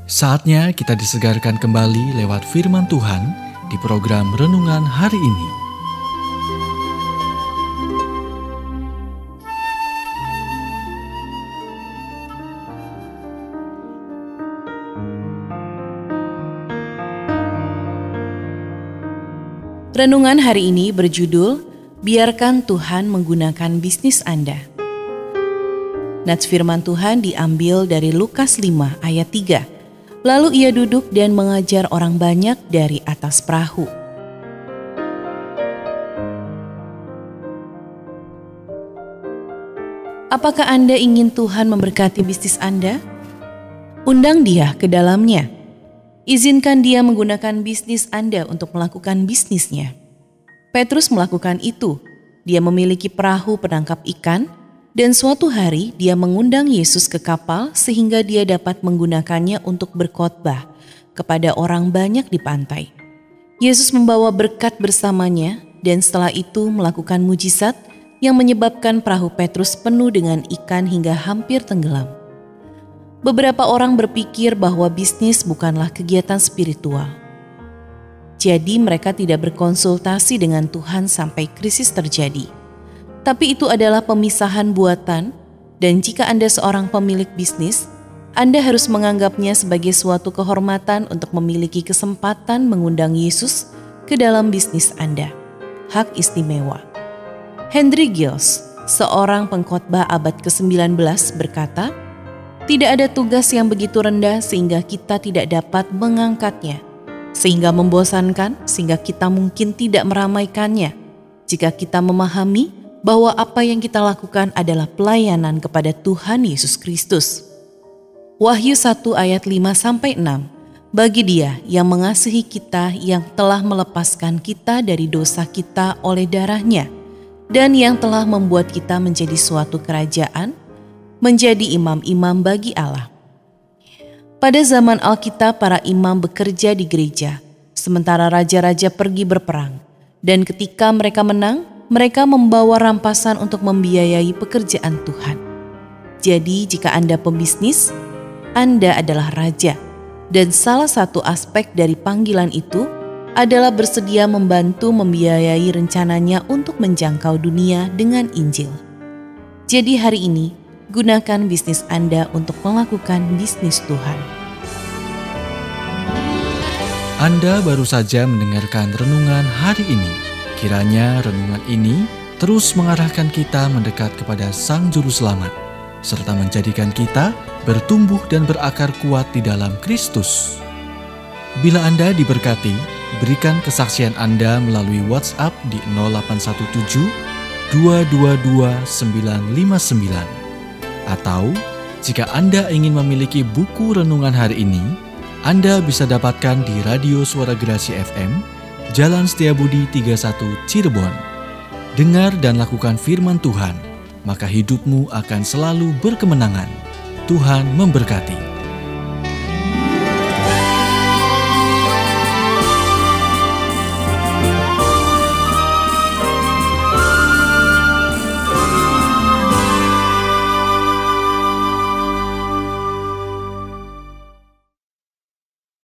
Saatnya kita disegarkan kembali lewat firman Tuhan di program Renungan Hari ini. Renungan hari ini berjudul, Biarkan Tuhan Menggunakan Bisnis Anda. Nats firman Tuhan diambil dari Lukas 5 ayat 3. Lalu ia duduk dan mengajar orang banyak dari atas perahu. Apakah Anda ingin Tuhan memberkati bisnis Anda? Undang Dia ke dalamnya. Izinkan Dia menggunakan bisnis Anda untuk melakukan bisnisnya. Petrus melakukan itu. Dia memiliki perahu penangkap ikan, dan suatu hari dia mengundang Yesus ke kapal sehingga dia dapat menggunakannya untuk berkhotbah kepada orang banyak di pantai. Yesus membawa berkat bersamanya dan setelah itu melakukan mujizat yang menyebabkan perahu Petrus penuh dengan ikan hingga hampir tenggelam. Beberapa orang berpikir bahwa bisnis bukanlah kegiatan spiritual. Jadi mereka tidak berkonsultasi dengan Tuhan sampai krisis terjadi. Tapi itu adalah pemisahan buatan, dan jika Anda seorang pemilik bisnis, Anda harus menganggapnya sebagai suatu kehormatan untuk memiliki kesempatan mengundang Yesus ke dalam bisnis Anda. Hak istimewa. Henry Giles, seorang pengkhotbah abad ke-19 berkata, "Tidak ada tugas yang begitu rendah sehingga kita tidak dapat mengangkatnya, sehingga membosankan sehingga kita mungkin tidak meramaikannya, jika kita memahami bahwa apa yang kita lakukan adalah pelayanan kepada Tuhan Yesus Kristus." Wahyu 1 ayat 5-6. Bagi Dia yang mengasihi kita, yang telah melepaskan kita dari dosa kita oleh darah-Nya, dan yang telah membuat kita menjadi suatu kerajaan, menjadi imam-imam bagi Allah. Pada zaman Alkitab, para imam bekerja di gereja, sementara raja-raja pergi berperang, dan ketika mereka menang, mereka membawa rampasan untuk membiayai pekerjaan Tuhan. Jadi jika Anda pembisnis, Anda adalah raja. Dan salah satu aspek dari panggilan itu adalah bersedia membantu membiayai rencananya untuk menjangkau dunia dengan Injil. Jadi hari ini, gunakan bisnis Anda untuk melakukan bisnis Tuhan. Anda baru saja mendengarkan renungan hari ini. Kiranya renungan ini terus mengarahkan kita mendekat kepada Sang Juru Selamat, serta menjadikan kita bertumbuh dan berakar kuat di dalam Kristus. Bila Anda diberkati, berikan kesaksian Anda melalui WhatsApp di 0817 222 959. Atau, jika Anda ingin memiliki buku renungan hari ini, Anda bisa dapatkan di Radio Suara Gerasi FM, Jalan Setiabudi 31 Cirebon. Dengar dan lakukan firman Tuhan, maka hidupmu akan selalu berkemenangan. Tuhan memberkati.